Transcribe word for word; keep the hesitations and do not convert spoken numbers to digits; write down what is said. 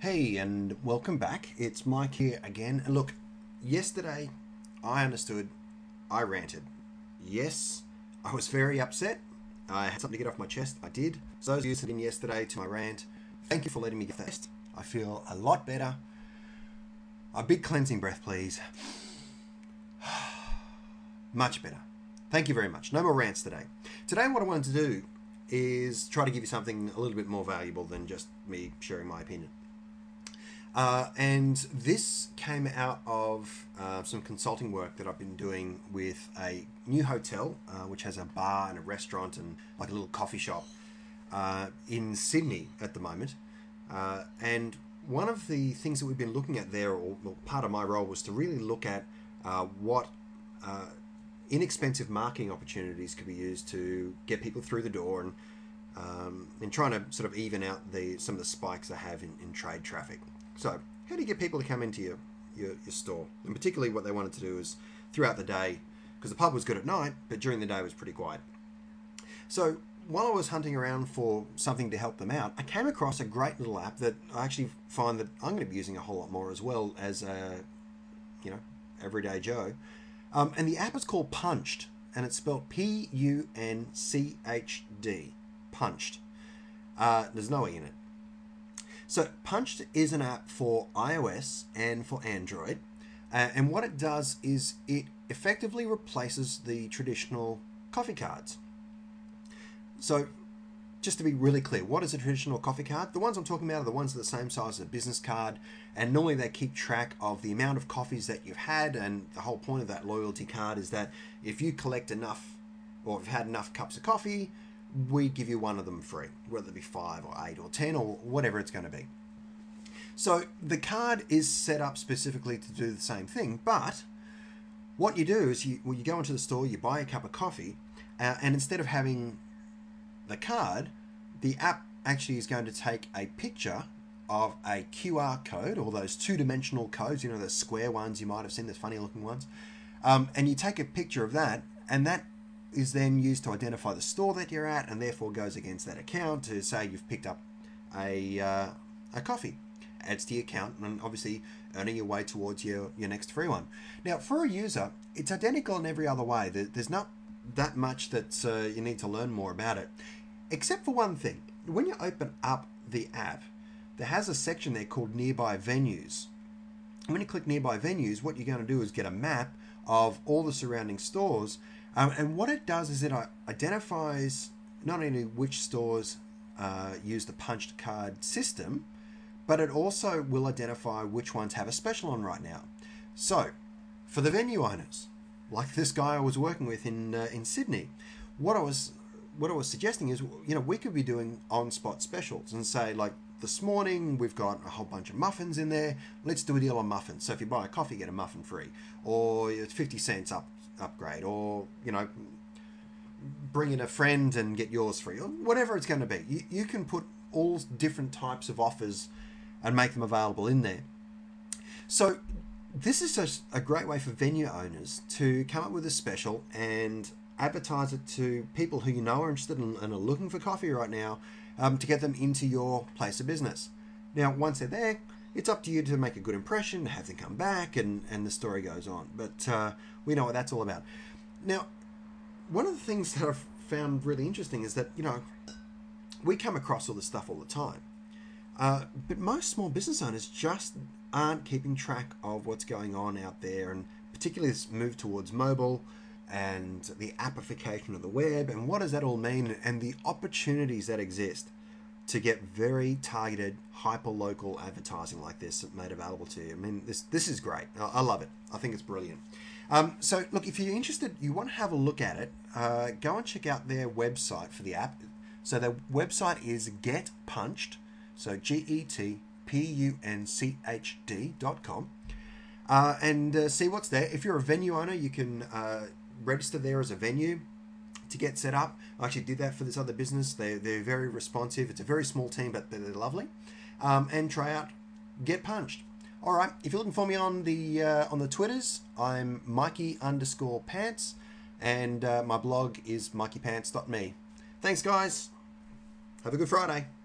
Hey, and welcome back. It's Mike here again. And look, yesterday I understood, I ranted. Yes, I was very upset. I had something to get off my chest. I did. So those of you who listened in yesterday to my rant, thank you for letting me get that. I feel a lot better. A big cleansing breath, please. Much better. Thank you very much. No more rants today. Today, what I wanted to do is try to give you something a little bit more valuable than just me sharing my opinion. Uh, and this came out of uh, some consulting work that I've been doing with a new hotel, uh, which has a bar and a restaurant and like a little coffee shop uh, in Sydney at the moment. Uh, and one of the things that we've been looking at there, or well, part of my role, was to really look at uh, what uh, inexpensive marketing opportunities could be used to get people through the door and um, and trying to sort of even out the some of the spikes they have in, in trade traffic. So, how do you get people to come into your, your, your store? And particularly what they wanted to do is throughout the day, because the pub was good at night, but during the day it was pretty quiet. So, while I was hunting around for something to help them out, I came across a great little app that I actually find that I'm going to be using a whole lot more as well as a, you know, everyday Joe. Um, and the app is called Punched, and it's spelled P U N C H D. Punched. Uh, there's no E in it. So Punched is an app for iOS and for Android. Uh, and what it does is it effectively replaces the traditional coffee cards. So just to be really clear, what is a traditional coffee card? The ones I'm talking about are the ones that are the same size as a business card. And normally they keep track of the amount of coffees that you've had. And the whole point of that loyalty card is that if you collect enough or have had enough cups of coffee, we give you one of them free, whether it be five or eight or ten or whatever it's going to be. So the card is set up specifically to do the same thing, but what you do is you, well, you go into the store, you buy a cup of coffee, uh, and instead of having the card, the app actually is going to take a picture of a Q R code, or those two-dimensional codes, you know, the square ones you might have seen, those funny-looking ones, um, and you take a picture of that, and that is then used to identify the store that you're at, and therefore goes against that account to say you've picked up a uh, a coffee. Adds to your account, and obviously earning your way towards your, your next free one. Now, for a user, it's identical in every other way. There's not that much that uh, you need to learn more about it, except for one thing. When you open up the app, there has a section there called Nearby Venues. And when you click Nearby Venues, what you're going to do is get a map of all the surrounding stores. Um, and what it does is it identifies not only which stores uh, use the punched card system, but it also will identify which ones have a special on right now. So, for the venue owners, like this guy I was working with in uh, in Sydney, what I was what I was suggesting is, you know, we could be doing on-spot specials and say, like, this morning we've got a whole bunch of muffins in there. Let's do a deal on muffins. So if you buy a coffee, get a muffin free, or it's fifty cents up. upgrade, or, you know, bring in a friend and get yours free, or whatever it's going to be. You, you can put all different types of offers and make them available in there. So this is just a great way for venue owners to come up with a special and advertise it to people who you know are interested in, and are looking for coffee right now, um, to get them into your place of business. Now, once they're there, it's up to you to make a good impression, have them come back, and, and the story goes on. But uh, we know what that's all about. Now, one of the things that I've found really interesting is that, you know, we come across all this stuff all the time. Uh, but most small business owners just aren't keeping track of what's going on out there, and particularly this move towards mobile and the appification of the web, and what does that all mean, and the opportunities that exist to get very targeted, hyper-local advertising like this made available to you. I mean, this this is great. I, I love it. I think it's brilliant. Um, so, look, if you're interested, you want to have a look at it, uh, go and check out their website for the app. So their website is Get Punched, so G E T P U N C H D dot com, uh, and uh, see what's there. If you're a venue owner, you can uh, register there as a venue to get set up. I actually did that for this other business. They, they're very responsive. It's a very small team, but they're lovely. Um, and try out Get Punched. All right, if you're looking for me on the uh, on the Twitters, I'm Mikey underscore pants, and uh, my blog is mikey pants dot me. Thanks, guys. Have a good Friday.